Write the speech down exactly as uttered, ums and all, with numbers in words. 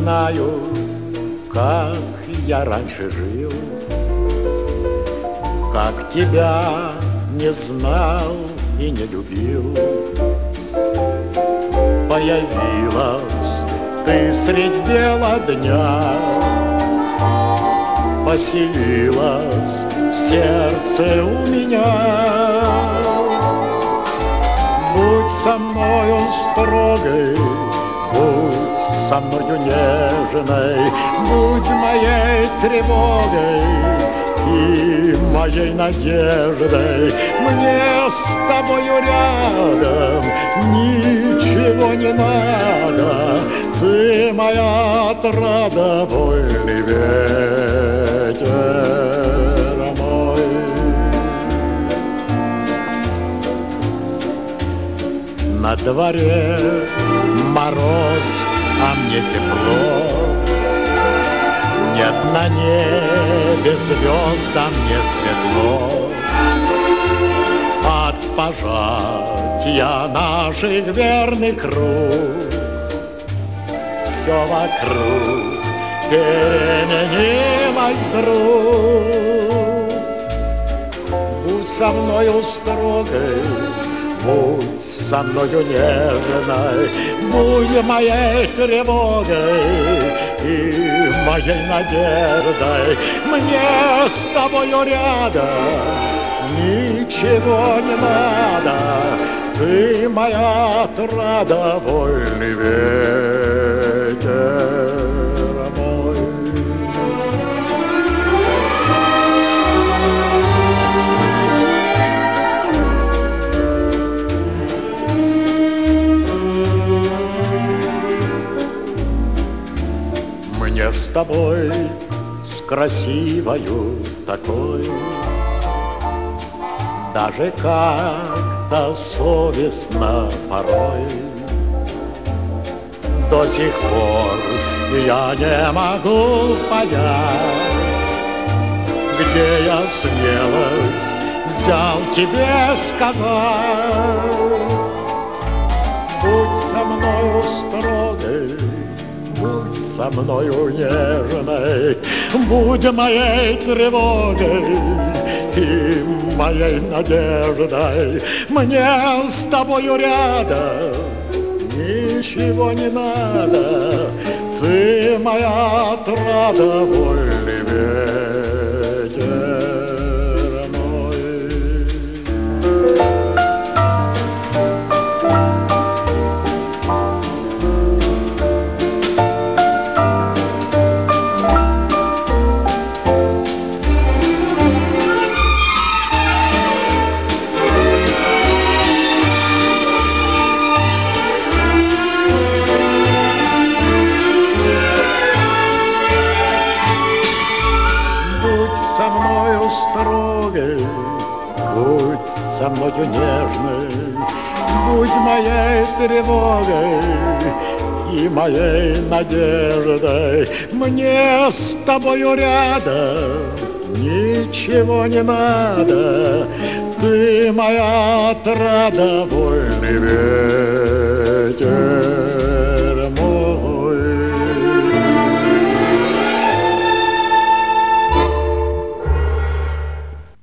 знаю, как я раньше жил, как тебя не знал и не любил. Появилась ты средь бела дня, поселилась в сердце у меня. Будь со мною строгой, будь со мною нежной, будь моей тревогой и моей надеждой. Мне с тобою рядом ничего не надо, ты моя отрада, вольный ветер мой. На дворе мороз, а мне тепло. Нет на небе звезд, а мне светло. От пожатия наших верных рук все вокруг переменилось вдруг. Будь со мною строгой, будь со мною нежной, будь моей тревогой и моей надеждой. Мне с тобою рядом ничего не надо, ты моя отрада, вольный ветер мой. Мне с тобой, с красивою такой, даже как-то совестно порой. До сих пор я не могу понять, где я смелость взял тебе сказать. Будь со мною строгой, будь со мною нежной, будь моей тревогой и моей надеждой. Мне с тобою рядом ничего не надо, ты моя отрада, вольный ветер мой. Со мною строгой, будь со мною нежной, будь моей тревогой и моей надеждой. Мне с тобою рядом ничего не надо, ты моя отрада, вольный ветер мой.